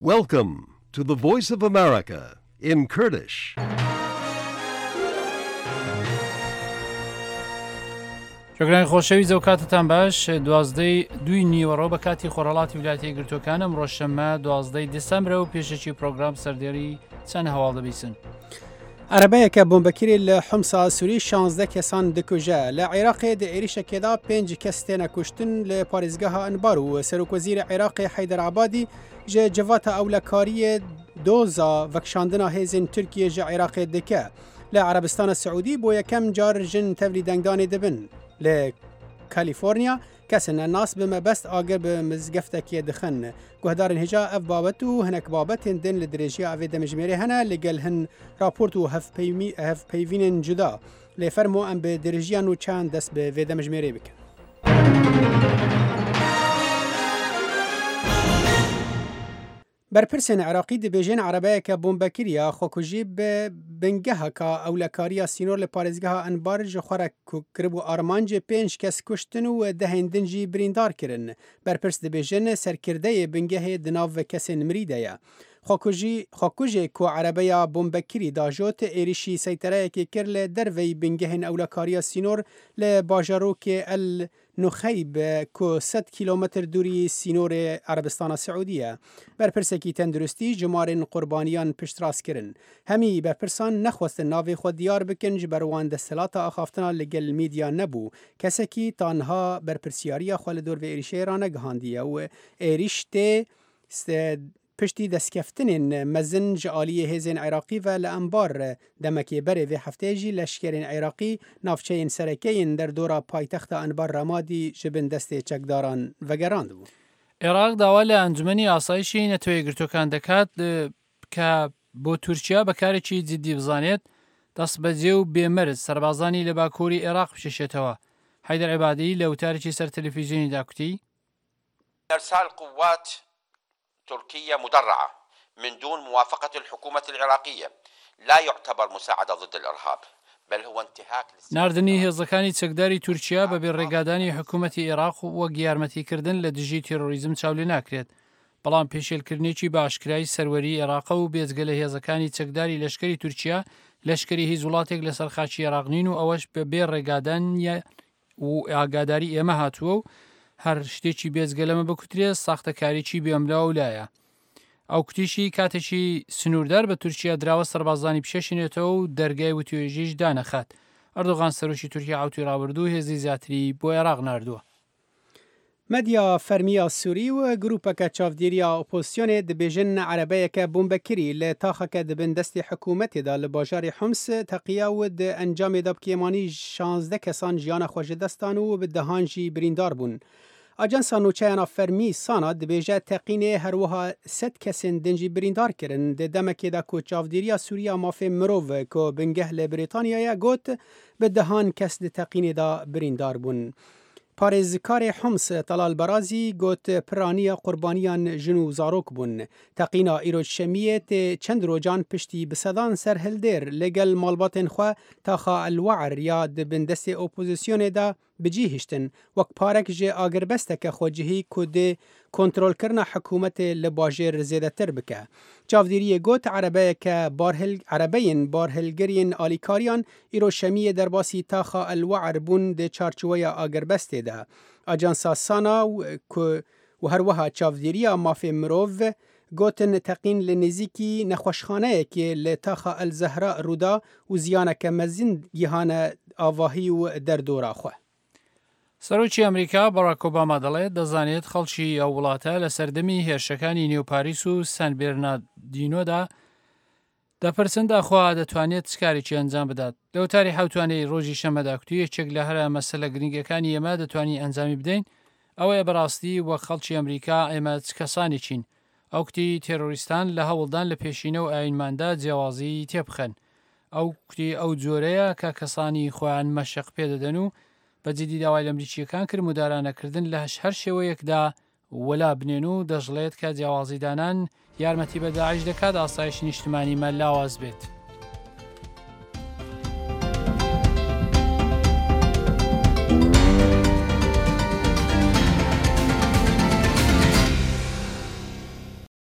Welcome to the Voice of America in Kurdish. شکران خۆشەویست و کاتتان باش 12 نیوەڕۆ بە کاتی خۆرهڵاتی ویلایەتە یەکگرتووەکان ئەم ڕۆژشەممە 12 دسامبرە و پێشەکی پرۆگرام سەردێری چەند هەواڵ دەبیسن. عربەیەکە بۆمبەکری لە حومسا سووری 16 کەسان دکوژە لە عێراقی عێریشەکێدا 5 کەس تێنە کوشتن لە پارێزگەها ئەنبار و سەرۆکوەزیرە عێراقی حەیدەرعەبادی ژە جەڤاتە ئەولەکاریە دۆزا vەکشاندنا هێزên تورکیە ژە عێراقی دکە لە عەرەبستانە سعودی بۆ یەکەم جار ژن تەوری دەنگدانê dibin لە کالیفۆرنیا کەسن ناس bi mebest agir bi mizgeftekê dixin. Guhdarên hêja ev babet û hinek babetên din li dirêjiya evê demijmêrê hene li gel hin raport û hevpeyvînên cuda. Lê fermo em bi dirêjiyan û çand dest bi vê demijmêrê bikin. Berpirsên Iraqî dibêjin erebeyeke bombekiriya xwekujî bi bingeheka ewlekariya sînor li parêzgeha Enbar ji xwe re kiribû armancê 5 kes kuştin û dehên din jî birîndar kirin. Berpirs dibêjin serkirdeyê bingehê di nav kesên mirî de ye. Xwekujê ku erebeya bombekirî dajot êrişî seytereyekê kir li derveyî bingehên ewlekariya sînor li bajarokê El Nuxeyb ku 100 kilometr dûrî sînorê Erebistana Siûdî ye. Berpirsekî tenduristî jimarên qurbaniyan piştrast kirin. Hemî berpirsan nexwestin navê xwe diyar bikin ji ber wan desthilata axaftina li gel mîdya nebû. Kesekî tanha berpirsiyariya xwe li dor vê êrişeyê ra negihandiye û êrîş tê piştî destkeftinên mezin ji aliyê hêzên Iraqî ve li Enbar demekê berê vê hefteyê jî leşkerên Iraqî navçeyên serekeyên derdora paytexta Enbar Ramadî ji bin destê çekdaran vegerandibû. عێراق داوا لە ئەنجومەنی ئاسایشی نەتەوە یەکگرتووەکان دەکات کە بۆ تورکیا بەکارێکی جدی بزانێت دەستبەجێ و بێمەرز سەربازانی لە باکووری عێراق بشێشێتەوە. حەیدەر عیبادی لە وتارێکی سەر تەلەڤیزیۆنی داکوتی إرسال قوات تركية مدرعة من دون موافقة الحكومة العراقية لا يعتبر مساعدة ضد الإرهاب بل هو انتهاك ناردنی هێزەکانی چەکداری تورکیا بەبێ ڕێگادانی حکوومەتی عێراق وەک یارمەتیکردن لە دژی تێرۆریزم چاولێ ناکرێت. بەڵام پێشێلکردنێکی باشکرای سەروەری عێراق و بێجگە لە هێزەکانی چەکداری لەشکری تورکیا لەشکری هیچ وڵاتێک لەسەر خاچی عێراق نین و ئەوەش بەبێ ڕێگادانە و ئاگاداری ئێمە هاتووە و هەر شتێکی بێجگە لەمە بکوترێت ساختەکاریی بێملا و لایە. ئەو کوتیشی کاتێکی سنووردار بە تورکیا دراوە سەربازانی پشێشنێتەوە و دەرگای وتوێژیش دانەخات. ئەردۆغان سەرۆکی تورکیا عوتی ڕابردوو هێزی زیاتری بۆ عێراق ناردووە. مدیا فەرمییا سووری و گروپەکە چاودێرییا ئۆپۆزیسیۆنێ دەبێژن عەرەبەیەکە بۆمبەکری لە تاخەکە دەبن دەستی حکوومەتێدا لە باژاری حومس تەقییا و ئەنجامێدا بکێمانی 16 کەسان ژیانە خۆشە دەستان و بە دەهانجی بریندار بوون. ئاجانسا نوچەیانە فەرمی سانا دەبێژە تەقینێ هەروەها 100 کەسên دنجی بریندار kirin di demekêda ku çavdêriya Sûriya mafê mirov ku bingeh li Brîtanyaya got bi dehan kes li teqînê da birîndar bûn. Parêzkarê Homs Talal Barazî got piraniya qurbaniyan jin û zarok bûn. Teqîna îroj şemiyê tê çend rojan piştî bi sedan ser hildêr li gel malbatên xwe taxa El-We'r ya dibin destê opozîsyonê da bicîhiştin wek parek ji agirbesteke xwecihî ku dê kontrolkirina hikûmetê li bajêr zêdetir bike. Çavdêriyê got erebeyên barhilgiriyên alîkariyan îroj şemiyê derbasî taxa El-We'r bûn di çarçoveya agirbestê de. Ajansa Sana ku û herweha çavdêriya mafê mirov gotin teqîn li nêzîkî nexweşxaneyekê li taxa El-Zehra rûda û ziyaneke mezin gihane avahî û derdora xwe. سەرۆکی ئەمریکا بەڕاک ئۆباما دەڵێت دەزانێت خەڵکی ئەو وڵاتە لە سەردەمی هێرشەکانی نێوپاریس و سان بێرناردینۆدا دەپرسن داخوا دەتوانێت چکارێکی ئەنجام بدات. لە وتاری حوتوانەی ڕۆژی شەمەدا کوتی یەکێک لە هەرە مەسەلە گرنگەکانی ئێمە دەتوانی ئەنجامی بدەین ئەوەیە بەڕاستی وەک خەڵکی ئەمریکا ئێمە چ کەسانێکین. ئەو کوتی تێرۆریستان لە هەوڵدان لە پێشینە و ئاینماندا جیاوازی تێبخەن. ئەو کوتی ئەو جۆرەیە کە کەسانی خۆیان مەشق پێدەدەن و بەجددی داوای لە ئەمریکیەکان کرد مدارانەکردن لە هەر شێوەیەکدا وەلا بنێن و دەژڵێت کە جیاوازیدانان یارمەتی بە داعش دەکات ئاسایشی نیشتمانی مەلاواز بێت.